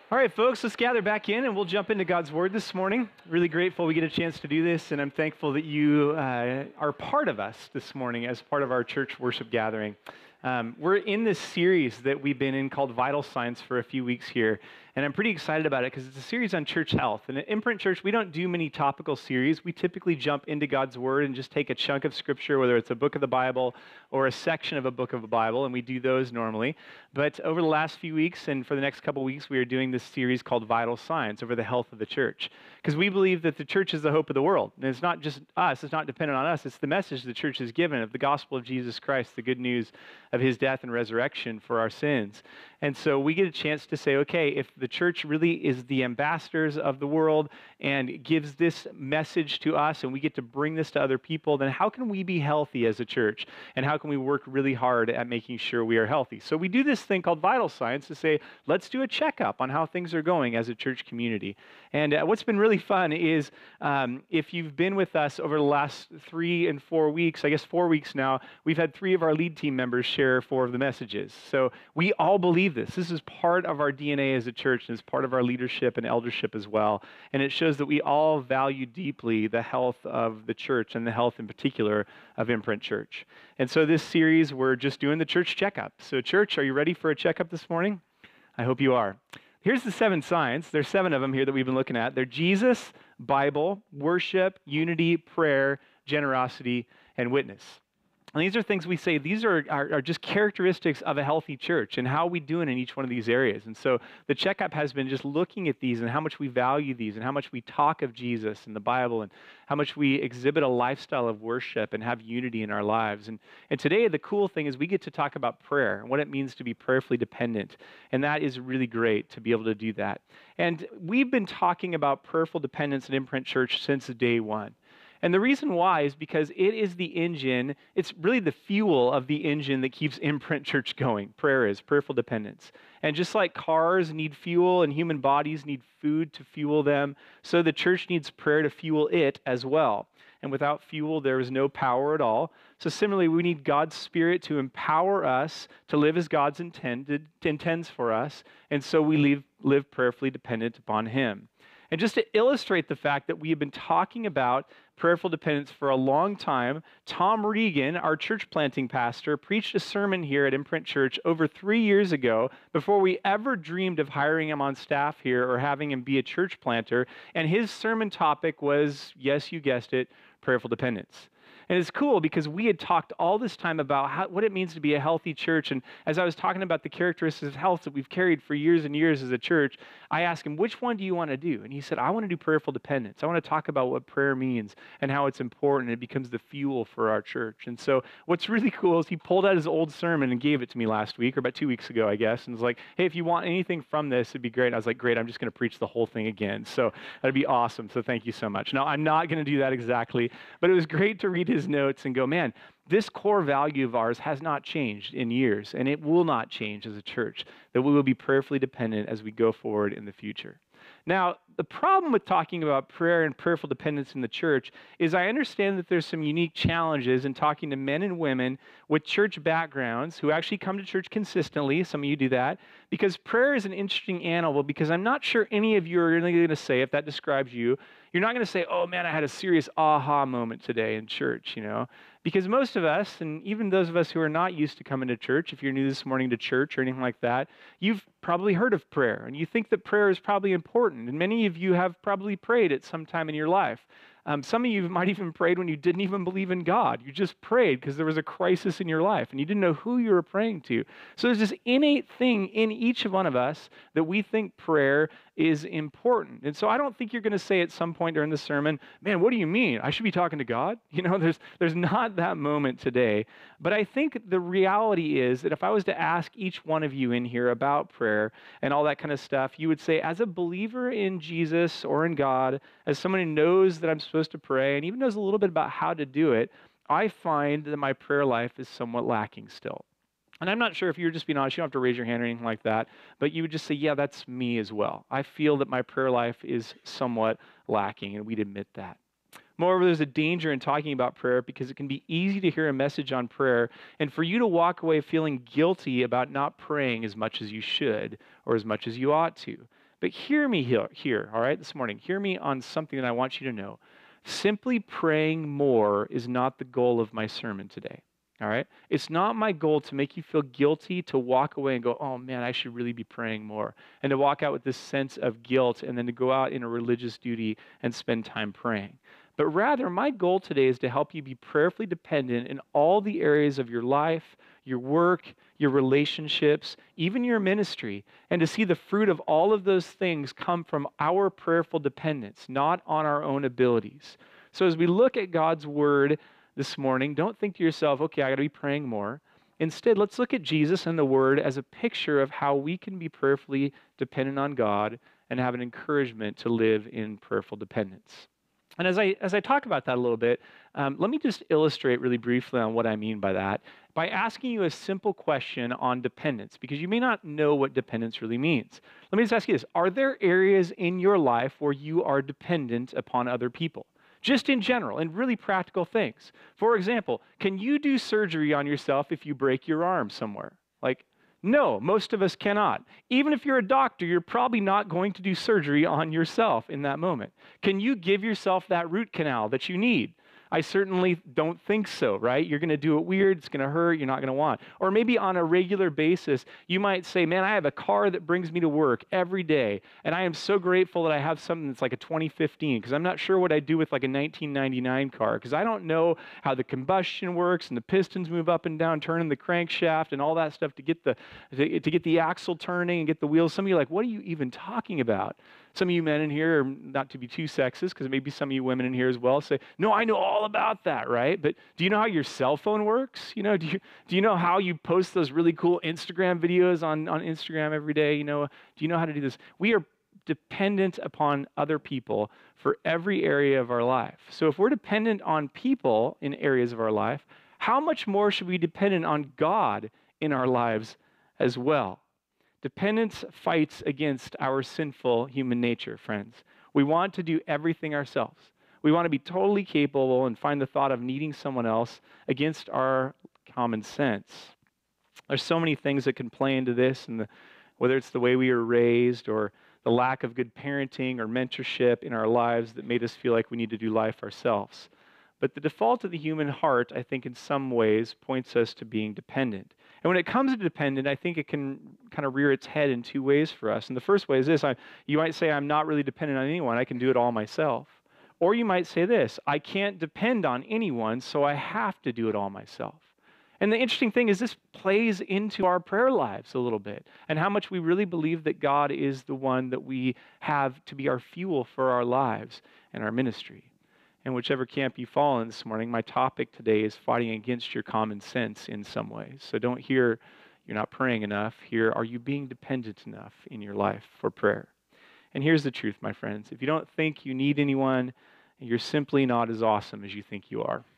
All right, folks, let's gather back in and we'll jump into God's Word this morning. Really grateful we get a chance to do this, and I'm thankful that you are part of us this morning as part of our church worship gathering. We're in this series that we've been in called Vital Signs for a few weeks here, and I'm pretty excited about it because it's a series on church health. And at Imprint Church, we don't do many topical series. We typically jump into God's Word and just take a chunk of Scripture, whether it's a book of the Bible or a section of a book of the Bible, and we do those normally. But over the last few weeks and for the next couple weeks, we are doing this series called Vital Signs over the health of the church. Because we believe that the church is the hope of the world. And it's not just us, it's not dependent on us, it's the message the church has given of the gospel of Jesus Christ, the good news of his death and resurrection for our sins. And so we get a chance to say, okay, if the church really is the ambassadors of the world and gives this message to us and we get to bring this to other people, then how can we be healthy as a church? And how can we work really hard at making sure we are healthy? So we do this thing called Vital Signs to say, let's do a checkup on how things are going as a church community. And what's been really fun is if you've been with us over the last 3 and 4 weeks, I guess 4 weeks now, we've had 3 of our lead team members share 4 of the messages. So we all believe this. This is part of our DNA as a church, and it's part of our leadership and eldership as well. And it shows that we all value deeply the health of the church and the health in particular of Imprint Church. And so this series, we're just doing the church checkup. So church, are you ready for a checkup this morning? I hope you are. Here's the 7 signs. There's 7 of them here that we've been looking at. They're Jesus, Bible, worship, unity, prayer, generosity, and witness. And these are things we say, these are just characteristics of a healthy church and how we doing in each one of these areas. And so the checkup has been just looking at these and how much we value these and how much we talk of Jesus and the Bible and how much we exhibit a lifestyle of worship and have unity in our lives. And today the cool thing is we get to talk about prayer and what it means to be prayerfully dependent. And that is really great to be able to do that. And we've been talking about prayerful dependence at Imprint Church since day one. And the reason why is because it is the engine, it's really the fuel of the engine that keeps Imprint Church going. Prayer is, prayerful dependence. And just like cars need fuel and human bodies need food to fuel them, so the church needs prayer to fuel it as well. And without fuel, there is no power at all. So similarly, we need God's Spirit to empower us to live as God's intends for us. And so we live prayerfully dependent upon him. And just to illustrate the fact that we have been talking about prayerful dependence for a long time, Tom Regan, our church planting pastor, preached a sermon here at Imprint Church over 3 years ago before we ever dreamed of hiring him on staff here or having him be a church planter. And his sermon topic was, yes, you guessed it, prayerful dependence. And it's cool because we had talked all this time about what it means to be a healthy church. And as I was talking about the characteristics of health that we've carried for years and years as a church, I asked him, which one do you want to do? And he said, I want to do prayerful dependence. I want to talk about what prayer means and how it's important. It becomes the fuel for our church. And so what's really cool is he pulled out his old sermon and gave it to me last week, or about 2 weeks ago, I guess, and was like, hey, if you want anything from this, it'd be great. And I was like, great, I'm just going to preach the whole thing again. So that'd be awesome. So thank you so much. Now, I'm not going to do that exactly, but it was great to read his notes and go, man, this core value of ours has not changed in years, and it will not change as a church, that we will be prayerfully dependent as we go forward in the future. Now, the problem with talking about prayer and prayerful dependence in the church is I understand that there's some unique challenges in talking to men and women with church backgrounds who actually come to church consistently. Some of you do that, because prayer is an interesting animal, because I'm not sure any of you are really going to say, if that describes you, you're not going to say, oh man, I had a serious aha moment today in church, you know? Because most of us, and even those of us who are not used to coming to church, if you're new this morning to church or anything like that, you've probably heard of prayer, and you think that prayer is probably important, and many of you have probably prayed at some time in your life. Some of you might even prayed when you didn't even believe in God. You just prayed because there was a crisis in your life and you didn't know who you were praying to. So there's this innate thing in each one of us that we think prayer is important. And so I don't think you're going to say at some point during the sermon, man, what do you mean? I should be talking to God? You know, there's not that moment today. But I think the reality is that if I was to ask each one of you in here about prayer and all that kind of stuff, you would say, as a believer in Jesus or in God, as someone who knows that I'm supposed to pray and even knows a little bit about how to do it, I find that my prayer life is somewhat lacking still. And I'm not sure if you're just being honest, you don't have to raise your hand or anything like that, but you would just say, yeah, that's me as well. I feel that my prayer life is somewhat lacking, and we'd admit that. Moreover, there's a danger in talking about prayer because it can be easy to hear a message on prayer and for you to walk away feeling guilty about not praying as much as you should or as much as you ought to. But hear me here, all right, this morning. Hear me on something that I want you to know. Simply praying more is not the goal of my sermon today. All right? It's not my goal to make you feel guilty to walk away and go, oh man, I should really be praying more. And to walk out with this sense of guilt and then to go out in a religious duty and spend time praying. But rather, my goal today is to help you be prayerfully dependent in all the areas of your life, your work, your relationships, even your ministry, and to see the fruit of all of those things come from our prayerful dependence, not on our own abilities. So as we look at God's word this morning, don't think to yourself, okay, I got to be praying more. Instead, let's look at Jesus and the Word as a picture of how we can be prayerfully dependent on God and have an encouragement to live in prayerful dependence. And as I talk about that a little bit, let me just illustrate really briefly on what I mean by that by asking you a simple question on dependence, because you may not know what dependence really means. Let me just ask you this. Are there areas in your life where you are dependent upon other people? Just in general, and really practical things. For example, can you do surgery on yourself if you break your arm somewhere? No, most of us cannot. Even if you're a doctor, you're probably not going to do surgery on yourself in that moment. Can you give yourself that root canal that you need? I certainly don't think so, right? You're going to do it weird, it's going to hurt, you're not going to want. Or maybe on a regular basis, you might say, man, I have a car that brings me to work every day, and I am so grateful that I have something that's like a 2015, because I'm not sure what I'd do with like a 1999 car, because I don't know how the combustion works, and the pistons move up and down, turning the crankshaft, and all that stuff to get the axle turning and get the wheels. Some of you are like, what are you even talking about? Some of you men in here, not to be too sexist, because maybe some of you women in here as well say, no, I know all about that, right? But do you know how your cell phone works? Do you know how you post those really cool Instagram videos on Instagram every day? Do you know how to do this? We are dependent upon other people for every area of our life. So if we're dependent on people in areas of our life, how much more should we be dependent on God in our lives as well? Dependence fights against our sinful human nature, friends. We want to do everything ourselves. We want to be totally capable and find the thought of needing someone else against our common sense. There's so many things that can play into this, and whether it's the way we were raised or the lack of good parenting or mentorship in our lives that made us feel like we need to do life ourselves. But the default of the human heart, I think, in some ways points us to being dependent. And when it comes to dependent, I think it can kind of rear its head in two ways for us. And the first way is this. You might say, I'm not really dependent on anyone. I can do it all myself. Or you might say this. I can't depend on anyone, so I have to do it all myself. And the interesting thing is this plays into our prayer lives a little bit and how much we really believe that God is the one that we have to be our fuel for our lives and our ministry. And whichever camp you fall in this morning, my topic today is fighting against your common sense in some ways. So don't hear you're not praying enough. Hear, are you being dependent enough in your life for prayer? And here's the truth, my friends. If you don't think you need anyone, you're simply not as awesome as you think you are.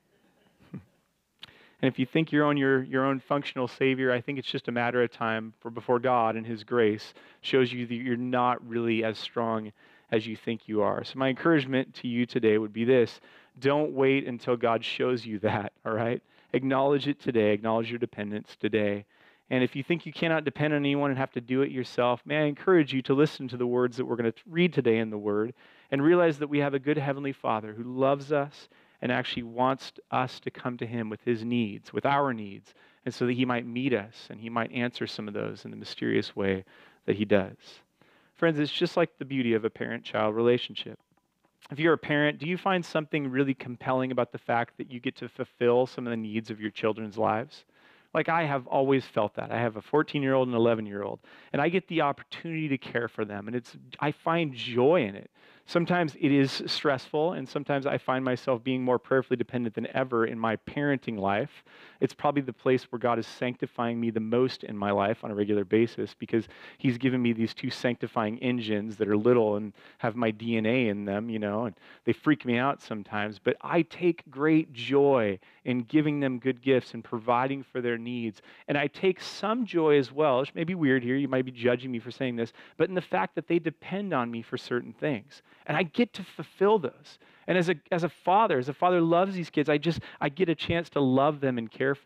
And if you think you're on your own functional Savior, I think it's just a matter of time before God and His grace shows you that you're not really as strong as you think you are. So my encouragement to you today would be this. Don't wait until God shows you that, all right? Acknowledge it today. Acknowledge your dependence today. And if you think you cannot depend on anyone and have to do it yourself, may I encourage you to listen to the words that we're going to read today in the Word and realize that we have a good Heavenly Father who loves us and actually wants us to come to Him with His needs, with our needs, and so that He might meet us and He might answer some of those in the mysterious way that He does. Friends, it's just like the beauty of a parent-child relationship. If you're a parent, do you find something really compelling about the fact that you get to fulfill some of the needs of your children's lives? Like I have always felt that. I have a 14-year-old and an 11-year-old, and I get the opportunity to care for them, and I find joy in it. Sometimes it is stressful, and sometimes I find myself being more prayerfully dependent than ever in my parenting life. It's probably the place where God is sanctifying me the most in my life on a regular basis because He's given me these two sanctifying engines that are little and have my DNA in them, and they freak me out sometimes. But I take great joy in giving them good gifts and providing for their needs. And I take some joy as well, which may be weird here, you might be judging me for saying this, but in the fact that they depend on me for certain things. And I get to fulfill those. And as a father loves these kids, I get a chance to love them and care for them.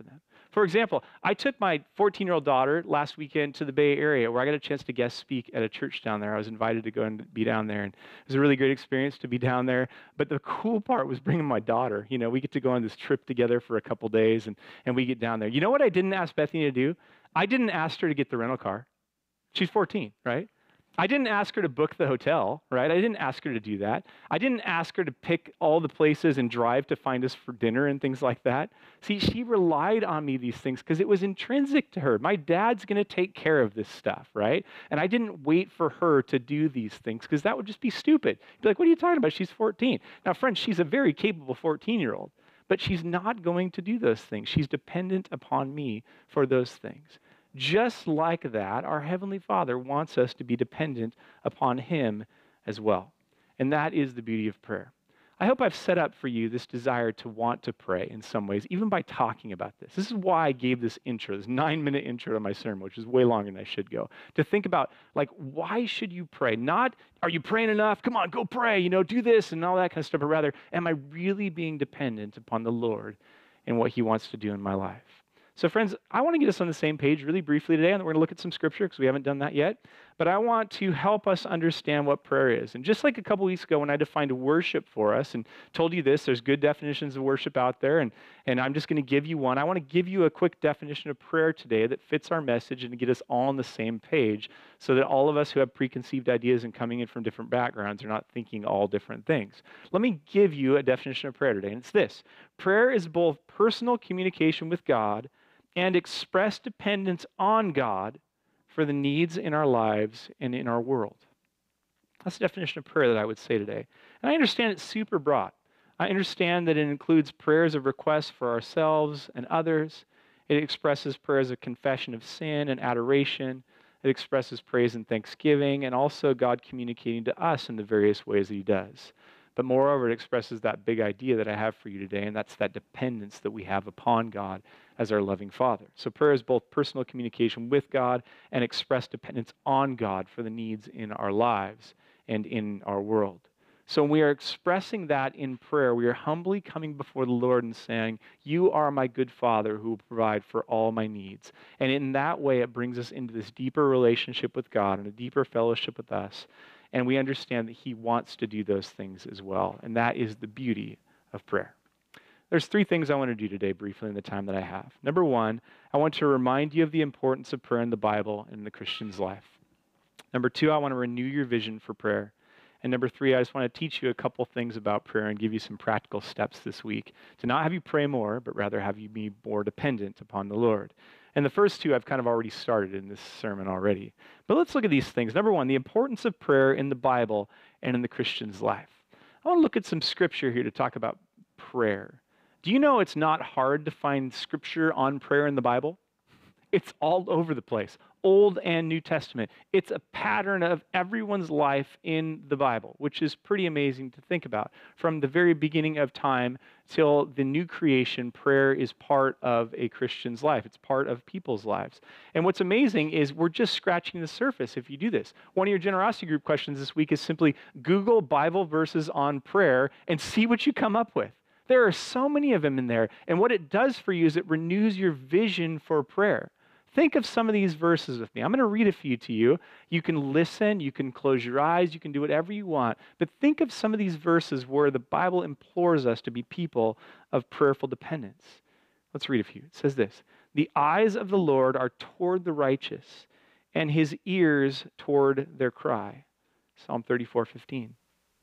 For example, I took my 14-year-old daughter last weekend to the Bay Area where I got a chance to guest speak at a church down there. I was invited to go and be down there, and it was a really great experience to be down there. But the cool part was bringing my daughter. You know, we get to go on this trip together for a couple days, and we get down there. You know what I didn't ask Bethany to do? I didn't ask her to get the rental car. She's 14, right? I didn't ask her to book the hotel, right? I didn't ask her to do that. I didn't ask her to pick all the places and drive to find us for dinner and things like that. See, she relied on me these things because it was intrinsic to her. My dad's going to take care of this stuff, right? And I didn't wait for her to do these things because that would just be stupid. Be like, what are you talking about? She's 14. Now, friends, she's a very capable 14-year-old, but she's not going to do those things. She's dependent upon me for those things. Just like that, our Heavenly Father wants us to be dependent upon Him as well. And that is the beauty of prayer. I hope I've set up for you this desire to want to pray in some ways, even by talking about this. This is why I gave this intro, this 9-minute intro to my sermon, which is way longer than I should go, to think about, like, why should you pray? Not, are you praying enough? Come on, go pray, you know, do this and all that kind of stuff, but rather, am I really being dependent upon the Lord and what He wants to do in my life? So friends, I want to get us on the same page really briefly today, and we're going to look at some scripture because we haven't done that yet. But I want to help us understand what prayer is. And just like a couple weeks ago when I defined worship for us and told you this, there's good definitions of worship out there, and I'm just going to give you one. I want to give you a quick definition of prayer today that fits our message and to get us all on the same page so that all of us who have preconceived ideas and coming in from different backgrounds are not thinking all different things. Let me give you a definition of prayer today, and it's this. Prayer is both personal communication with God and express dependence on God for the needs in our lives and in our world. That's the definition of prayer that I would say today. And I understand it's super broad. I understand that it includes prayers of request for ourselves and others. It expresses prayers of confession of sin and adoration. It expresses praise and thanksgiving, and also God communicating to us in the various ways that He does. But moreover, it expresses that big idea that I have for you today, and that's that dependence that we have upon God as our loving Father. So prayer is both personal communication with God and express dependence on God for the needs in our lives and in our world. So when we are expressing that in prayer, we are humbly coming before the Lord and saying, you are my good Father who will provide for all my needs. And in that way, it brings us into this deeper relationship with God and a deeper fellowship with us. And we understand that He wants to do those things as well. And that is the beauty of prayer. There's 3 things I want to do today briefly in the time that I have. Number 1, I want to remind you of the importance of prayer in the Bible and in the Christian's life. Number 2, I want to renew your vision for prayer. And number 3, I just want to teach you a couple things about prayer and give you some practical steps this week to not have you pray more, but rather have you be more dependent upon the Lord. And the first 2 I've kind of already started in this sermon already. But let's look at these things. Number 1, the importance of prayer in the Bible and in the Christian's life. I want to look at some scripture here to talk about prayer. Do you know it's not hard to find scripture on prayer in the Bible? It's all over the place, Old and New Testament. It's a pattern of everyone's life in the Bible, which is pretty amazing to think about. From the very beginning of time till the new creation, prayer is part of a Christian's life. It's part of people's lives. And what's amazing is we're just scratching the surface if you do this. One of your generosity group questions this week is simply Google Bible verses on prayer and see what you come up with. There are so many of them in there. And what it does for you is it renews your vision for prayer. Think of some of these verses with me. I'm going to read a few to you. You can listen, you can close your eyes, you can do whatever you want. But think of some of these verses where the Bible implores us to be people of prayerful dependence. Let's read a few. It says this, the eyes of the Lord are toward the righteous, and His ears toward their cry. Psalm 34:15.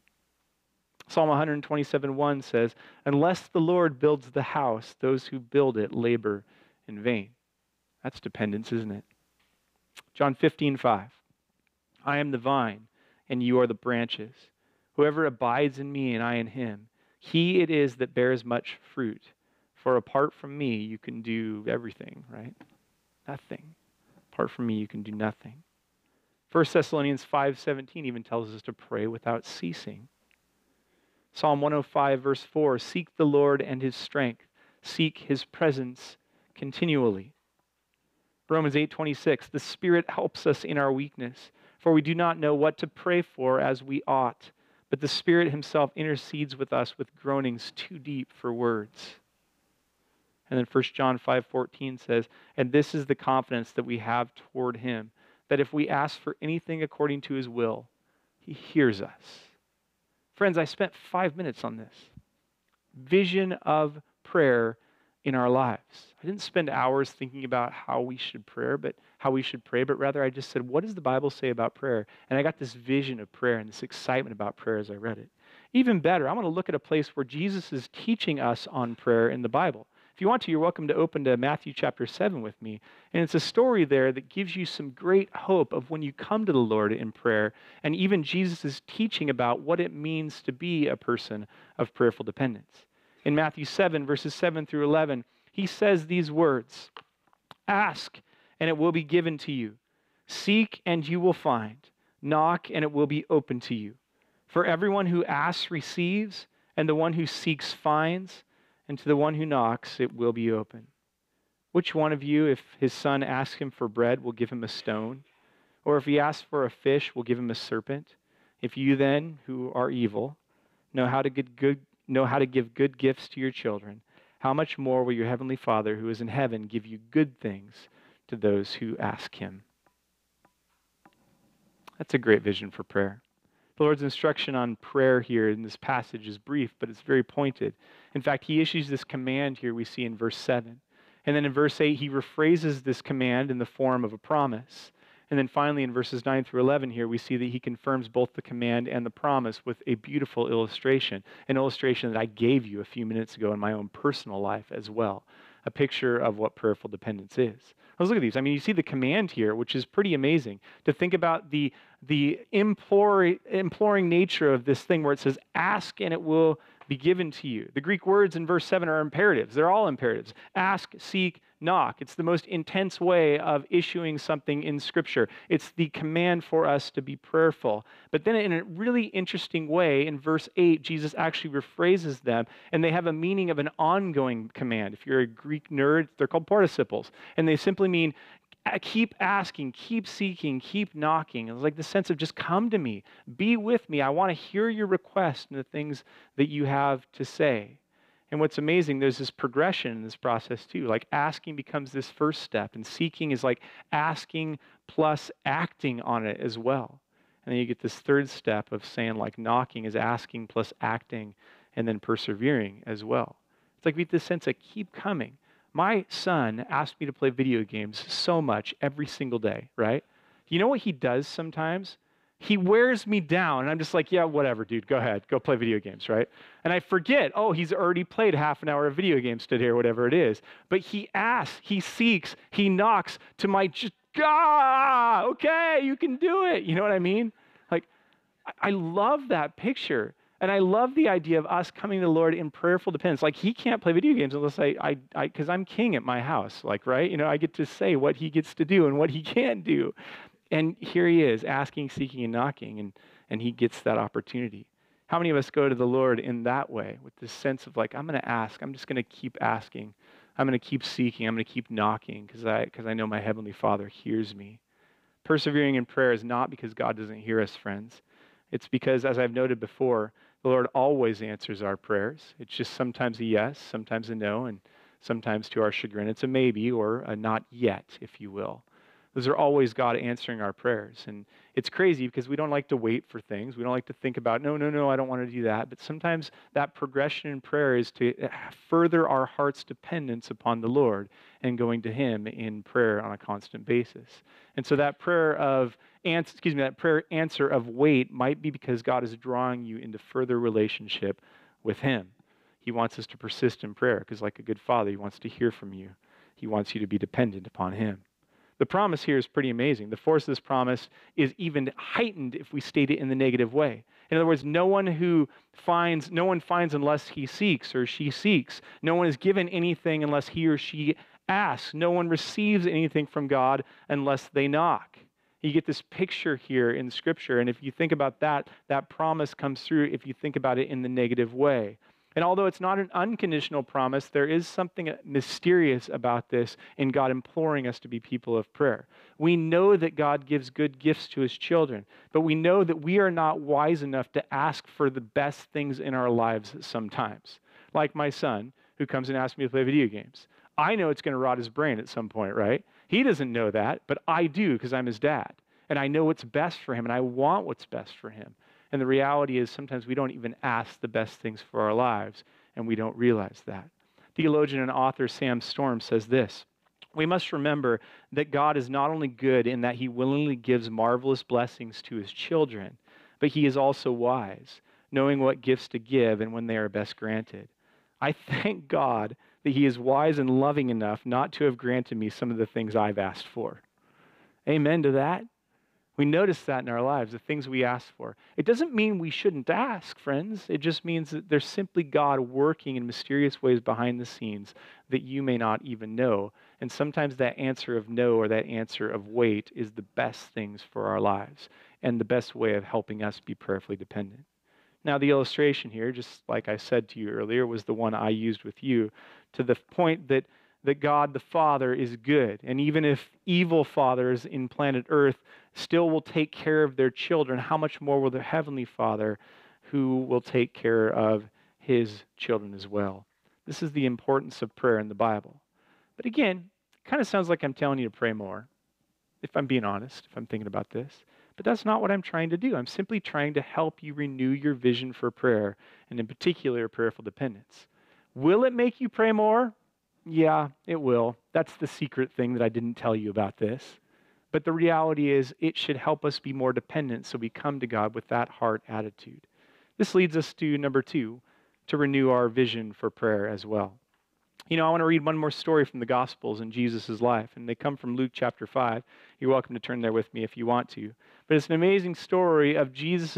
Psalm 127:1 says, unless the Lord builds the house, those who build it labor in vain. That's dependence, isn't it? John 15:5. I am the vine, and you are the branches. Whoever abides in me and I in him, he it is that bears much fruit. For apart from me, you can do everything, right? Nothing. Apart from me, you can do nothing. 1 Thessalonians 5:17 even tells us to pray without ceasing. Psalm 105, verse 4, seek the Lord and His strength. Seek His presence continually. Romans 8:26, the Spirit helps us in our weakness, for we do not know what to pray for as we ought, but the Spirit Himself intercedes with us with groanings too deep for words. And then 1 John 5:14 says, and this is the confidence that we have toward him, that if we ask for anything according to his will, he hears us. Friends, I spent 5 minutes on this. Vision of prayer in our lives. I didn't spend hours thinking about how we should pray, but rather I just said, what does the Bible say about prayer? And I got this vision of prayer and this excitement about prayer as I read it. Even better, I want to look at a place where Jesus is teaching us on prayer in the Bible. If you want to, you're welcome to open to Matthew chapter 7 with me. And it's a story there that gives you some great hope of when you come to the Lord in prayer. And even Jesus is teaching about what it means to be a person of prayerful dependence. In Matthew 7, verses 7 through 11, he says these words, ask, and it will be given to you. Seek, and you will find. Knock, and it will be open to you. For everyone who asks receives, and the one who seeks finds, and to the one who knocks it will be open. Which one of you, if his son asks him for bread, will give him a stone? Or if he asks for a fish, will give him a serpent? If you then, who are evil, know how to give good gifts to your children, how much more will your heavenly Father who is in heaven give you good things to those who ask him? That's a great vision for prayer. The Lord's instruction on prayer here in this passage is brief, but it's very pointed. In fact, he issues this command here we see in verse 7. And then in verse 8, he rephrases this command in the form of a promise. And then finally in verses 9 through 11 here, we see that he confirms both the command and the promise with a beautiful illustration, an illustration that I gave you a few minutes ago in my own personal life as well, a picture of what prayerful dependence is. Let's look at these. I mean, you see the command here, which is pretty amazing, to think about the imploring nature of this thing where it says, ask and it will be given to you. The Greek words in verse 7 are imperatives. They're all imperatives. Ask, seek, knock. It's the most intense way of issuing something in Scripture. It's the command for us to be prayerful. But then in a really interesting way, in verse 8, Jesus actually rephrases them, and they have a meaning of an ongoing command. If you're a Greek nerd, they're called participles, and they simply mean keep asking, keep seeking, keep knocking. It's like the sense of just come to me, be with me. I want to hear your request and the things that you have to say. And what's amazing, there's this progression in this process too. Like asking becomes this first step, and seeking is like asking plus acting on it as well. And then you get this third step of saying like knocking is asking plus acting and then persevering as well. It's like we get this sense of keep coming. My son asked me to play video games so much every single day, right? You know what he does sometimes? He wears me down, and I'm just like, yeah, whatever, dude, go ahead, go play video games, right? And I forget, oh, he's already played half an hour of video games today or whatever it is. But he asks, he seeks, he knocks to my just, okay, you can do it. You know what I mean? Like, I love that picture. And I love the idea of us coming to the Lord in prayerful dependence. Like, he can't play video games unless because I'm king at my house, like, right? You know, I get to say what he gets to do and what he can't do. And here he is, asking, seeking, and knocking, and he gets that opportunity. How many of us go to the Lord in that way, with this sense of like, I'm going to ask, I'm just going to keep asking, I'm going to keep seeking, I'm going to keep knocking, because I know my Heavenly Father hears me. Persevering in prayer is not because God doesn't hear us, friends. It's because, as I've noted before, the Lord always answers our prayers. It's just sometimes a yes, sometimes a no, and sometimes to our chagrin, it's a maybe or a not yet, if you will. Those are always God answering our prayers. And it's crazy because we don't like to wait for things. We don't like to think about, no, I don't want to do that. But sometimes that progression in prayer is to further our heart's dependence upon the Lord and going to Him in prayer on a constant basis. And so that that prayer answer of wait might be because God is drawing you into further relationship with Him. He wants us to persist in prayer because, like a good father, He wants to hear from you. He wants you to be dependent upon Him. The promise here is pretty amazing. The force of this promise is even heightened if we state it in the negative way. In other words, no one finds unless he seeks or she seeks. No one is given anything unless he or she asks. No one receives anything from God unless they knock. You get this picture here in Scripture, and if you think about that, that promise comes through if you think about it in the negative way. And although it's not an unconditional promise, there is something mysterious about this in God imploring us to be people of prayer. We know that God gives good gifts to His children, but we know that we are not wise enough to ask for the best things in our lives sometimes. Like my son, who comes and asks me to play video games. I know it's going to rot his brain at some point, right? He doesn't know that, but I do because I'm his dad. And I know what's best for him, and I want what's best for him. And the reality is sometimes we don't even ask the best things for our lives, and we don't realize that. Theologian and author Sam Storm says this: we must remember that God is not only good in that he willingly gives marvelous blessings to his children, but he is also wise, knowing what gifts to give and when they are best granted. I thank God that he is wise and loving enough not to have granted me some of the things I've asked for. Amen to that. We notice that in our lives, the things we ask for. It doesn't mean we shouldn't ask, friends. It just means that there's simply God working in mysterious ways behind the scenes that you may not even know. And sometimes that answer of no or that answer of wait is the best things for our lives and the best way of helping us be prayerfully dependent. Now, the illustration here, just like I said to you earlier, was the one I used with you to the point that God the Father is good. And even if evil fathers in planet Earth still will take care of their children, how much more will the Heavenly Father, who will take care of his children as well? This is the importance of prayer in the Bible. But again, it kind of sounds like I'm telling you to pray more, if I'm being honest, if I'm thinking about this. But that's not what I'm trying to do. I'm simply trying to help you renew your vision for prayer, and in particular, prayerful dependence. Will it make you pray more? Yeah, it will. That's the secret thing that I didn't tell you about this. But the reality is it should help us be more dependent so we come to God with that heart attitude. This leads us to number 2, to renew our vision for prayer as well. I want to read one more story from the Gospels in Jesus' life, and they come from Luke chapter 5. You're welcome to turn there with me if you want to. But it's an amazing story of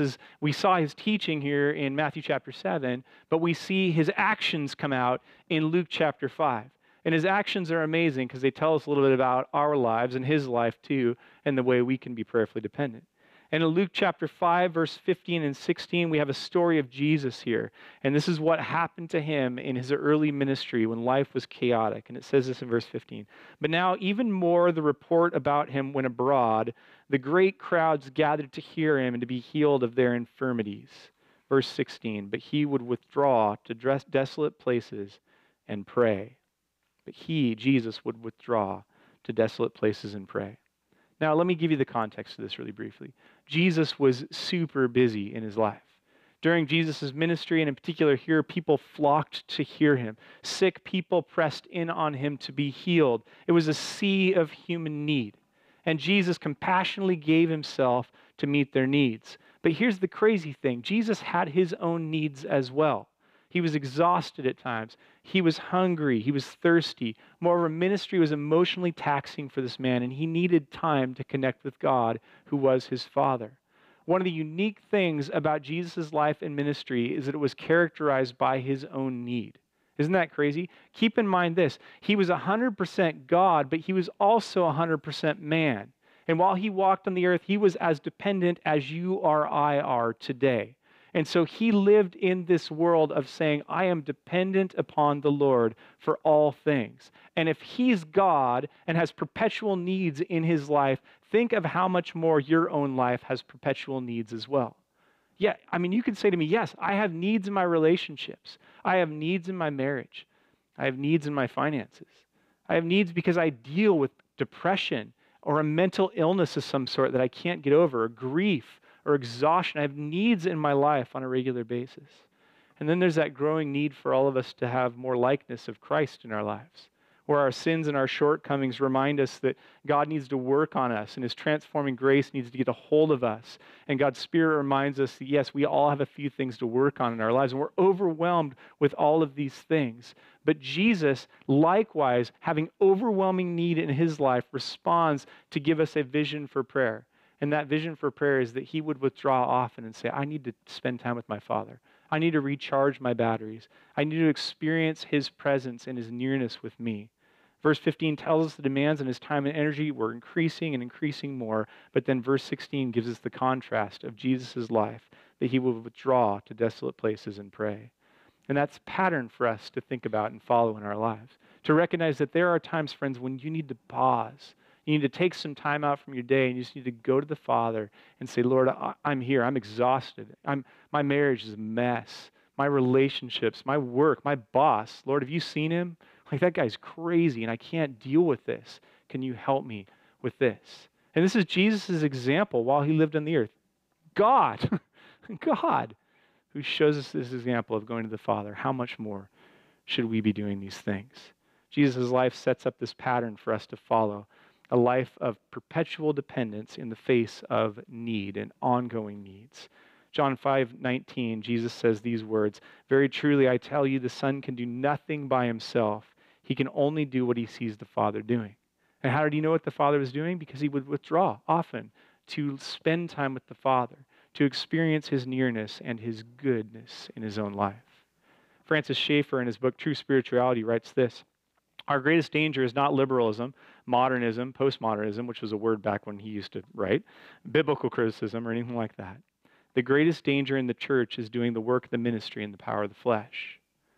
we saw his teaching here in Matthew chapter 7, but we see his actions come out in Luke chapter 5. And his actions are amazing because they tell us a little bit about our lives and his life too, and the way we can be prayerfully dependent. And in Luke chapter 5, verse 15 and 16, we have a story of Jesus here. And this is what happened to him in his early ministry when life was chaotic. And it says this in verse 15. But now even more the report about him went abroad. The great crowds gathered to hear him and to be healed of their infirmities. Verse 16. But he would withdraw to desolate places and pray. But he, Jesus, would withdraw to desolate places and pray. Now, let me give you the context of this really briefly. Jesus was super busy in his life. During Jesus' ministry, and in particular here, people flocked to hear him. Sick people pressed in on him to be healed. It was a sea of human need. And Jesus compassionately gave himself to meet their needs. But here's the crazy thing. Jesus had his own needs as well. He was exhausted at times. He was hungry. He was thirsty. Moreover, ministry was emotionally taxing for this man, and he needed time to connect with God, who was his Father. One of the unique things about Jesus' life and ministry is that it was characterized by his own need. Isn't that crazy? Keep in mind this. He was 100% God, but he was also 100% man. And while he walked on the earth, he was as dependent as you or I are today. And so he lived in this world of saying, I am dependent upon the Lord for all things. And if he's God and has perpetual needs in his life, think of how much more your own life has perpetual needs as well. Yeah, you can say to me, yes, I have needs in my relationships. I have needs in my marriage. I have needs in my finances. I have needs because I deal with depression or a mental illness of some sort that I can't get over, or grief, or exhaustion. I have needs in my life on a regular basis. And then there's that growing need for all of us to have more likeness of Christ in our lives, where our sins and our shortcomings remind us that God needs to work on us and his transforming grace needs to get a hold of us. And God's Spirit reminds us that, yes, we all have a few things to work on in our lives, and we're overwhelmed with all of these things. But Jesus, likewise, having overwhelming need in his life, responds to give us a vision for prayer. And that vision for prayer is that he would withdraw often and say, I need to spend time with my Father. I need to recharge my batteries. I need to experience his presence and his nearness with me. Verse 15 tells us the demands on his time and energy were increasing and increasing more. But then verse 16 gives us the contrast of Jesus' life, that he would withdraw to desolate places and pray. And that's a pattern for us to think about and follow in our lives. To recognize that there are times, friends, when you need to pause. You need to take some time out from your day and you just need to go to the Father and say, Lord, I'm here. I'm exhausted. My marriage is a mess. My relationships, my work, my boss. Lord, have you seen him? Like, that guy's crazy and I can't deal with this. Can you help me with this? And this is Jesus' example while he lived on the earth. God, God, who shows us this example of going to the Father. How much more should we be doing these things? Jesus' life sets up this pattern for us to follow, a life of perpetual dependence in the face of need and ongoing needs. John 5:19, Jesus says these words, "Very truly I tell you, the Son can do nothing by himself. He can only do what he sees the Father doing." And how did he know what the Father was doing? Because he would withdraw often to spend time with the Father, to experience his nearness and his goodness in his own life. Francis Schaeffer, in his book True Spirituality, writes this: "Our greatest danger is not liberalism, modernism, postmodernism," which was a word back when he used to write, biblical criticism, or anything like that. "The greatest danger in the church is doing the work of the ministry in the power of the flesh."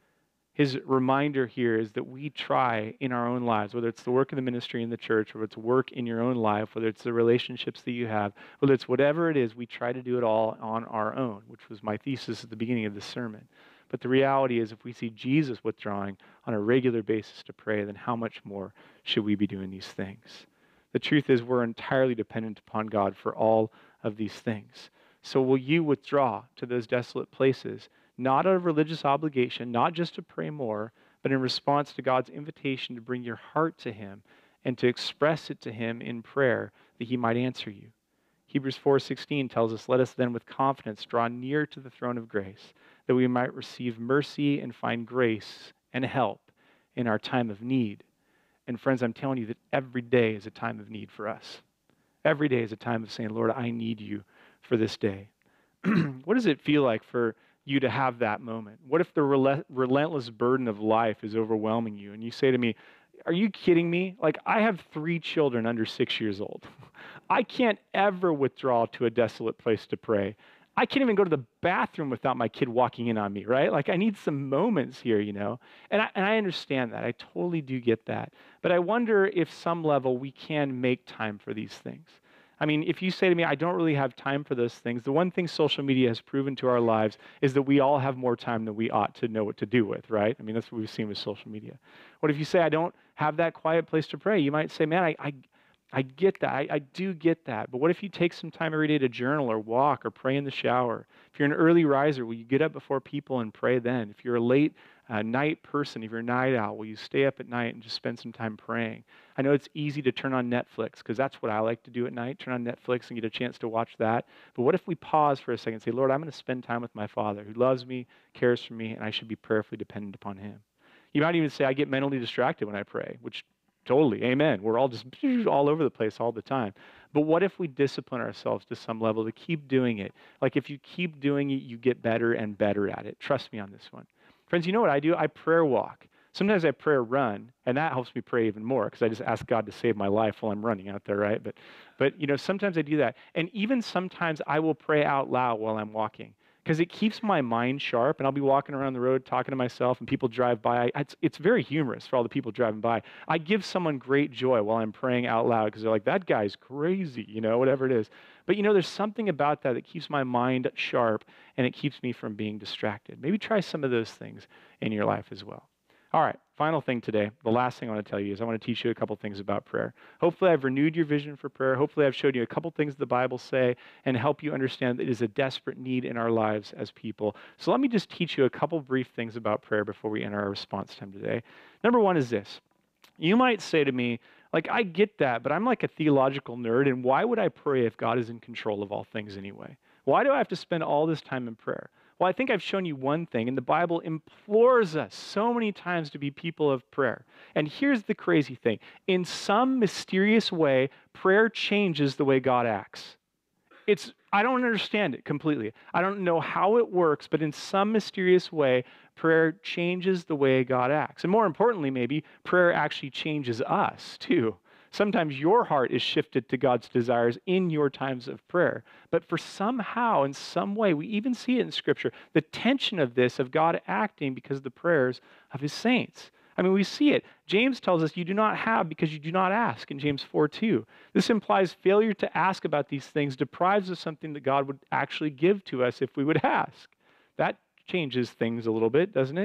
His reminder here is that we try in our own lives, whether it's the work of the ministry in the church, or it's work in your own life, whether it's the relationships that you have, whether it's whatever it is, we try to do it all on our own, which was my thesis at the beginning of this sermon. But the reality is, if we see Jesus withdrawing on a regular basis to pray, then how much more should we be doing these things? The truth is, we're entirely dependent upon God for all of these things. So will you withdraw to those desolate places, not out of religious obligation, not just to pray more, but in response to God's invitation to bring your heart to him and to express it to him in prayer that he might answer you? Hebrews 4:16 tells us, "Let us then with confidence draw near to the throne of grace, that we might receive mercy and find grace and help in our time of need." And friends, I'm telling you that every day is a time of need for us. Every day is a time of saying, "Lord, I need you for this day." What does it feel like for you to have that moment? What if the relentless burden of life is overwhelming you and you say to me, "Are you kidding me? Like, I have 3 children under 6 years old. I can't ever withdraw to a desolate place to pray. I can't even go to the bathroom without my kid walking in on me," right? Like, I need some moments here, you know? And I understand that. I totally do get that. But I wonder if some level we can make time for these things. I mean, if you say to me, "I don't really have time for those things," the one thing social media has proven to our lives is that we all have more time than we ought to know what to do with, right? I mean, that's what we've seen with social media. What if you say, "I don't have that quiet place to pray"? You might say, "Man, I get that. I do get that." But what if you take some time every day to journal or walk or pray in the shower? If you're an early riser, will you get up before people and pray then? If you're a late night person, if you're a night owl, will you stay up at night and just spend some time praying? I know it's easy to turn on Netflix, because that's what I like to do at night, turn on Netflix and get a chance to watch that. But what if we pause for a second and say, "Lord, I'm going to spend time with my Father who loves me, cares for me, and I should be prayerfully dependent upon him." You might even say, "I get mentally distracted when I pray," which totally, amen. We're all just all over the place all the time. But what if we discipline ourselves to some level to keep doing it? Like, if you keep doing it, you get better and better at it. Trust me on this one. Friends, you know what I do? I prayer walk. Sometimes I prayer run, and that helps me pray even more because I just ask God to save my life while I'm running out there, right? But you know, sometimes I do that. And even sometimes I will pray out loud while I'm walking, because it keeps my mind sharp, and I'll be walking around the road talking to myself, and people drive by. It's very humorous for all the people driving by. I give someone great joy while I'm praying out loud because they're like, "That guy's crazy," you know, whatever it is. But you know, there's something about that that keeps my mind sharp, and it keeps me from being distracted. Maybe try some of those things in your life as well. All right, final thing today, the last thing I want to tell you is I want to teach you a couple things about prayer. Hopefully I've renewed your vision for prayer. Hopefully I've showed you a couple things the Bible say and help you understand that it is a desperate need in our lives as people. So let me just teach you a couple brief things about prayer before we enter our response time today. Number one is this. You might say to me, like, "I get that, but I'm like a theological nerd, and why would I pray if God is in control of all things anyway? Why do I have to spend all this time in prayer?" Well, I think I've shown you one thing, and the Bible implores us so many times to be people of prayer. And here's the crazy thing. In some mysterious way, prayer changes the way God acts. I don't understand it completely. I don't know how it works, but in some mysterious way, prayer changes the way God acts. And more importantly, maybe, prayer actually changes us too. Sometimes your heart is shifted to God's desires in your times of prayer. But for somehow, in some way, we even see it in Scripture, the tension of this, of God acting because of the prayers of his saints. I mean, we see it. James tells us you do not have because you do not ask in James 4:2. This implies failure to ask about these things deprives us of something that God would actually give to us if we would ask. That changes things a little bit, doesn't it?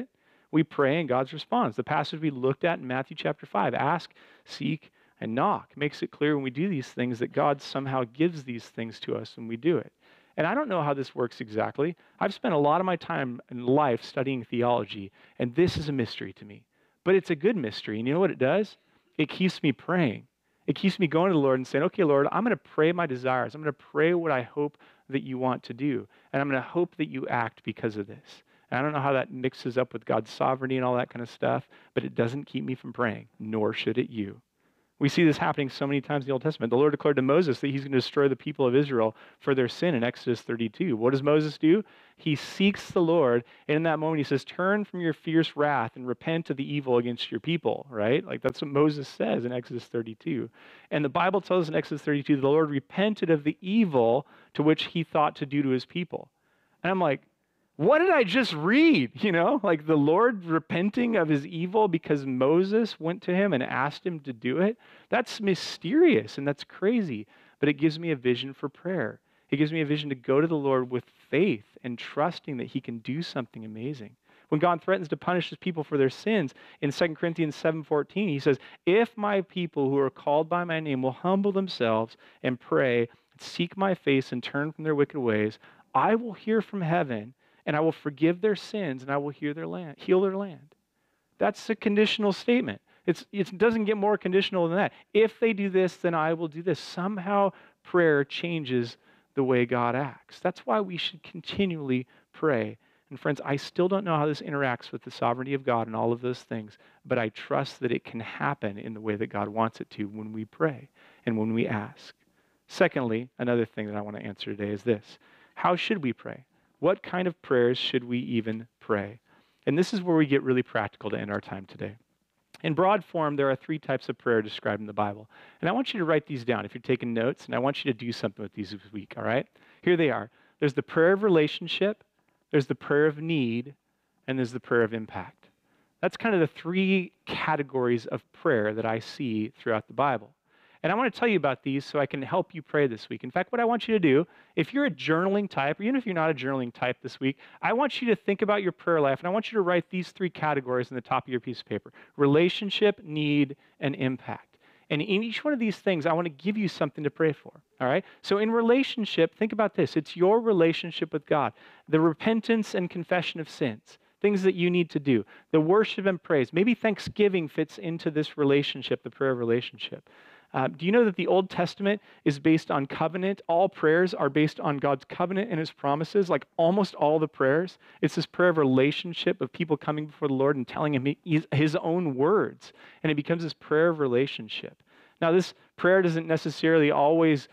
We pray and God responds. The passage we looked at in Matthew chapter 5, ask, seek, and knock, makes it clear when we do these things that God somehow gives these things to us when we do it. And I don't know how this works exactly. I've spent a lot of my time in life studying theology, and this is a mystery to me. But it's a good mystery. And you know what it does? It keeps me praying. It keeps me going to the Lord and saying, okay, Lord, I'm going to pray my desires. I'm going to pray what I hope that you want to do. And I'm going to hope that you act because of this. And I don't know how that mixes up with God's sovereignty and all that kind of stuff, but it doesn't keep me from praying, nor should it you. We see this happening so many times in the Old Testament. The Lord declared to Moses that he's going to destroy the people of Israel for their sin in Exodus 32. What does Moses do? He seeks the Lord, and in that moment he says, turn from your fierce wrath and repent of the evil against your people, right? Like that's what Moses says in Exodus 32. And the Bible tells us in Exodus 32 that the Lord repented of the evil to which he thought to do to his people. And I'm like, what did I just read? Like the Lord repenting of his evil because Moses went to him and asked him to do it. That's mysterious and that's crazy, but it gives me a vision for prayer. It gives me a vision to go to the Lord with faith and trusting that he can do something amazing. When God threatens to punish his people for their sins, in 2 Corinthians 7:14, he says, if my people who are called by my name will humble themselves and pray, seek my face and turn from their wicked ways, I will hear from heaven and I will forgive their sins, and I will heal their land. That's a conditional statement. It doesn't get more conditional than that. If they do this, then I will do this. Somehow prayer changes the way God acts. That's why we should continually pray. And friends, I still don't know how this interacts with the sovereignty of God and all of those things, but I trust that it can happen in the way that God wants it to when we pray and when we ask. Secondly, another thing that I want to answer today is this. How should we pray? What kind of prayers should we even pray? And this is where we get really practical to end our time today. In broad form, there are 3 types of prayer described in the Bible. And I want you to write these down if you're taking notes, and I want you to do something with these this week, all right? Here they are. There's the prayer of relationship, there's the prayer of need, and there's the prayer of impact. That's kind of the 3 categories of prayer that I see throughout the Bible. And I want to tell you about these so I can help you pray this week. In fact, what I want you to do, if you're a journaling type, or even if you're not a journaling type this week, I want you to think about your prayer life, and I want you to write these 3 categories in the top of your piece of paper: relationship, need, and impact. And in each one of these things, I want to give you something to pray for, all right? So in relationship, think about this. It's your relationship with God, the repentance and confession of sins, things that you need to do, the worship and praise. Maybe thanksgiving fits into this relationship, the prayer of relationship. Do you know that the Old Testament is based on covenant? All prayers are based on God's covenant and his promises, like almost all the prayers. It's this prayer of relationship, of people coming before the Lord and telling him his own words. And it becomes this prayer of relationship. Now, this prayer doesn't necessarily always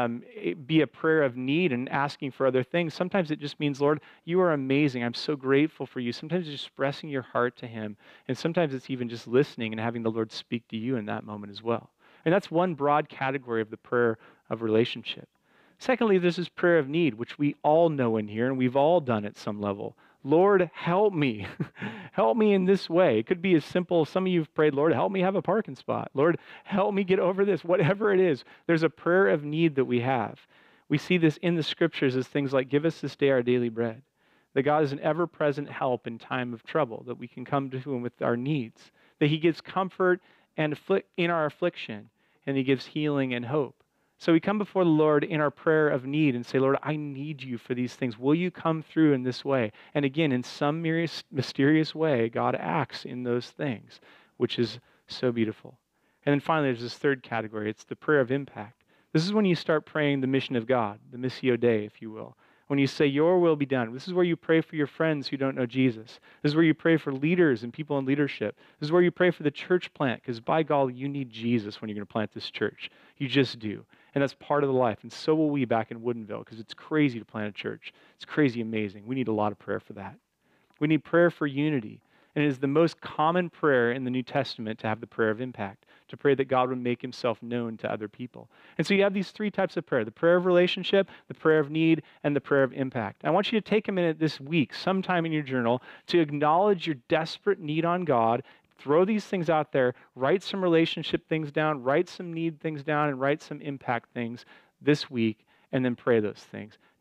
be a prayer of need and asking for other things. Sometimes it just means, Lord, you are amazing. I'm so grateful for you. Sometimes it's expressing your heart to him. And sometimes it's even just listening and having the Lord speak to you in that moment as well. And that's one broad category of the prayer of relationship. Secondly, there's this prayer of need, which we all know in here, and we've all done at some level. Lord, help me. Help me in this way. It could be as simple, some of you have prayed, Lord, help me have a parking spot. Lord, help me get over this. Whatever it is, there's a prayer of need that we have. We see this in the scriptures as things like, give us this day our daily bread. That God is an ever-present help in time of trouble, that we can come to him with our needs. That he gives comfort and in our affliction, and he gives healing and hope. So we come before the Lord in our prayer of need and say, Lord, I need you for these things. Will you come through in this way? And again, in some mysterious way, God acts in those things, which is so beautiful. And then finally, there's this third category. It's the prayer of impact. This is when you start praying the mission of God, the Missio Dei, if you will. When you say, your will be done. This is where you pray for your friends who don't know Jesus. This is where you pray for leaders and people in leadership. This is where you pray for the church plant, because by golly, you need Jesus when you're going to plant this church. You just do. And that's part of the life. And so will we back in Woodinville, because it's crazy to plant a church. It's crazy amazing. We need a lot of prayer for that. We need prayer for unity. And it is the most common prayer in the New Testament to have the prayer of impact, to pray that God would make himself known to other people. And so you have these 3 types of prayer: the prayer of relationship, the prayer of need, and the prayer of impact. I want you to take a minute this week, sometime in your journal, to acknowledge your desperate need on God. Throw these things out there, write some relationship things down, write some need things down, and write some impact things this week, and then pray those things.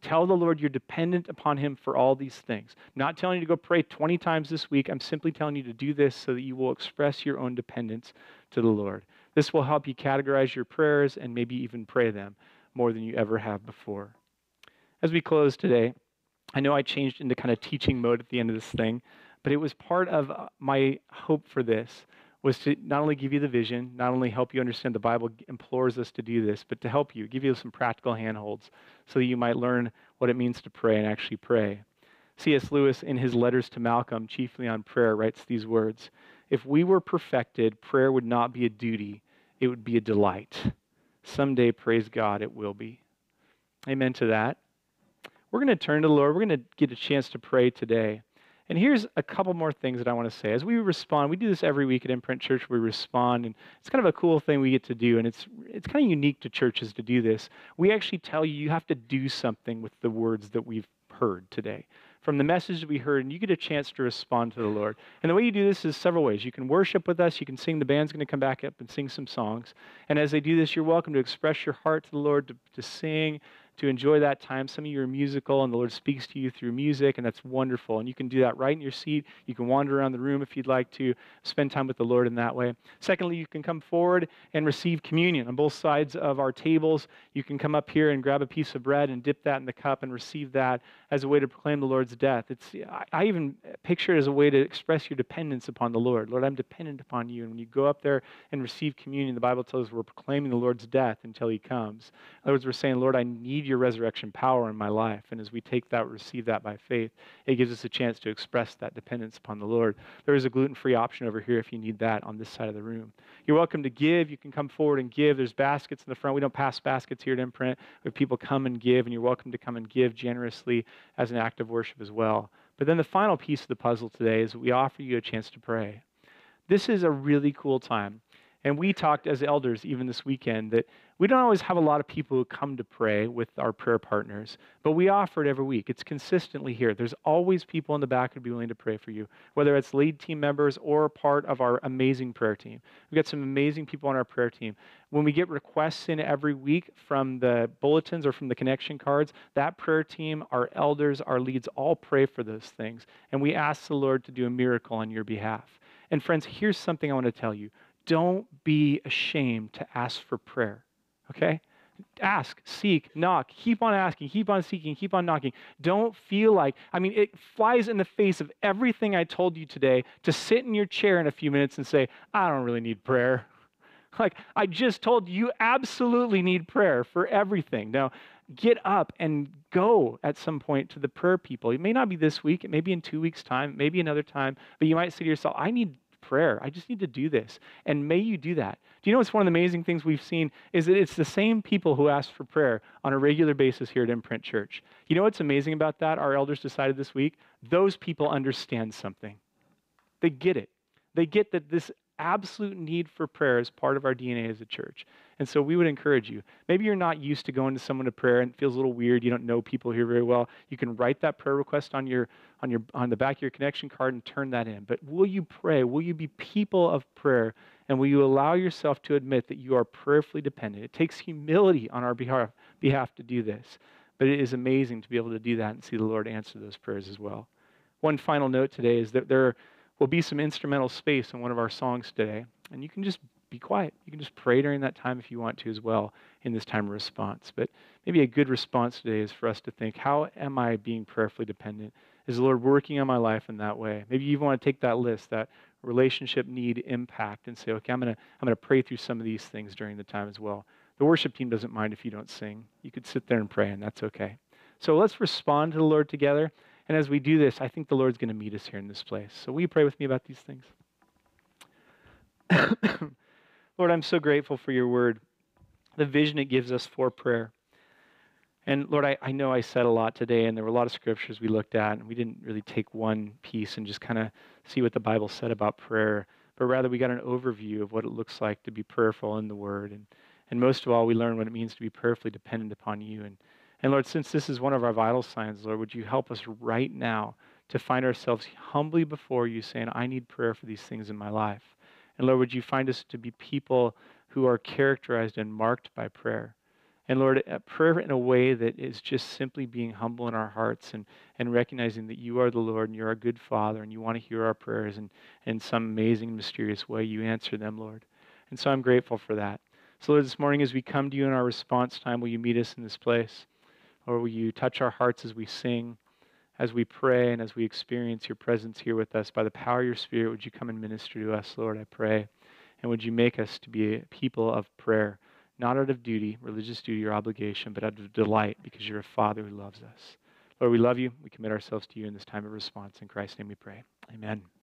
Tell the Lord you're dependent upon him for all these things. I'm not telling you to go pray 20 times this week. I'm simply telling you to do this so that you will express your own dependence to the Lord. This will help you categorize your prayers and maybe even pray them more than you ever have before. As we close today, I know I changed into kind of teaching mode at the end of this thing, but it was part of my hope for this was to not only give you the vision, not only help you understand the Bible implores us to do this, but to help you, give you some practical handholds so that you might learn what it means to pray and actually pray. C.S. Lewis, in his letters to Malcolm, chiefly on prayer, writes these words: "If we were perfected, prayer would not be a duty, it would be a delight. Someday, praise God, it will be." Amen to that. We're going to turn to the Lord. We're going to get a chance to pray today. And here's a couple more things that I want to say. As we respond, we do this every week at Imprint Church. We respond, and it's kind of a cool thing we get to do, and it's kind of unique to churches to do this. We actually tell you you have to do something with the words that we've heard today. From the message we heard, and you get a chance to respond to the Lord. And the way you do this is several ways. You can worship with us. You can sing. The band's going to come back up and sing some songs. And as they do this, you're welcome to express your heart to the Lord, to sing, to enjoy that time. Some of you are musical, and the Lord speaks to you through music, and that's wonderful. And you can do that right in your seat. You can wander around the room if you'd like to spend time with the Lord in that way. Secondly, you can come forward and receive communion on both sides of our tables. You can come up here and grab a piece of bread and dip that in the cup and receive that as a way to proclaim the Lord's death. I even picture it as a way to express your dependence upon the Lord. Lord, I'm dependent upon you. And when you go up there and receive communion, the Bible tells us we're proclaiming the Lord's death until he comes. In other words, we're saying, Lord, I need your resurrection power in my life. And as we take that, receive that by faith, it gives us a chance to express that dependence upon the Lord. There is a gluten-free option over here if you need that on this side of the room. You're welcome to give. You can come forward and give. There's baskets in the front. We don't pass baskets here at Imprint. We have people come and give, and you're welcome to come and give generously as an act of worship as well. But then the final piece of the puzzle today is we offer you a chance to pray. This is a really cool time. And we talked as elders even this weekend that we don't always have a lot of people who come to pray with our prayer partners, but we offer it every week. It's consistently here. There's always people in the back who'd be willing to pray for you, whether it's lead team members or part of our amazing prayer team. We've got some amazing people on our prayer team. When we get requests in every week from the bulletins or from the connection cards, that prayer team, our elders, our leads all pray for those things. And we ask the Lord to do a miracle on your behalf. And friends, here's something I want to tell you. Don't be ashamed to ask for prayer, okay? Ask, seek, knock. Keep on asking, keep on seeking, keep on knocking. Don't feel like, it flies in the face of everything I told you today to sit in your chair in a few minutes and say, I don't really need prayer. Like, I just told you, you absolutely need prayer for everything. Now, get up and go at some point to the prayer people. It may not be this week. It may be in 2 weeks' time, maybe another time. But you might say to yourself, I need prayer. I just need to do this. And may you do that. Do you know what's one of the amazing things we've seen is that it's the same people who ask for prayer on a regular basis here at Imprint Church. You know what's amazing about that? Our elders decided this week, those people understand something. They get it. They get that this absolute need for prayer is part of our DNA as a church. And so we would encourage you. Maybe you're not used to going to someone to prayer and it feels a little weird. You don't know people here very well. You can write that prayer request on the back of your connection card and turn that in. But will you pray? Will you be people of prayer? And will you allow yourself to admit that you are prayerfully dependent? It takes humility on our behalf to do this. But it is amazing to be able to do that and see the Lord answer those prayers as well. One final note today is that there will be some instrumental space in one of our songs today. And you can just be quiet. You can just pray during that time if you want to as well in this time of response. But maybe a good response today is for us to think, how am I being prayerfully dependent? Is the Lord working on my life in that way? Maybe you even want to take that list, that relationship need impact, and say, okay, I'm gonna pray through some of these things during the time as well. The worship team doesn't mind if you don't sing. You could sit there and pray, and that's okay. So let's respond to the Lord together. And as we do this, I think the Lord's going to meet us here in this place. So will you pray with me about these things? Lord, I'm so grateful for your word, the vision it gives us for prayer. And Lord, I know I said a lot today, and there were a lot of scriptures we looked at, and we didn't really take one piece and just kind of see what the Bible said about prayer, but rather we got an overview of what it looks like to be prayerful in the word. And most of all, we learn what it means to be prayerfully dependent upon you. And Lord, since this is one of our vital signs, Lord, would you help us right now to find ourselves humbly before you saying, I need prayer for these things in my life. And Lord, would you find us to be people who are characterized and marked by prayer? And Lord, a prayer in a way that is just simply being humble in our hearts and recognizing that you are the Lord and you're a good Father and you want to hear our prayers and in some amazing, mysterious way you answer them, Lord. And so I'm grateful for that. So Lord, this morning as we come to you in our response time, will you meet us in this place? Or will you touch our hearts as we sing, as we pray, and as we experience your presence here with us? By the power of your Spirit, would you come and minister to us, Lord, I pray. And would you make us to be a people of prayer, not out of duty, religious duty or obligation, but out of delight because you're a Father who loves us. Lord, we love you. We commit ourselves to you in this time of response. In Christ's name we pray. Amen.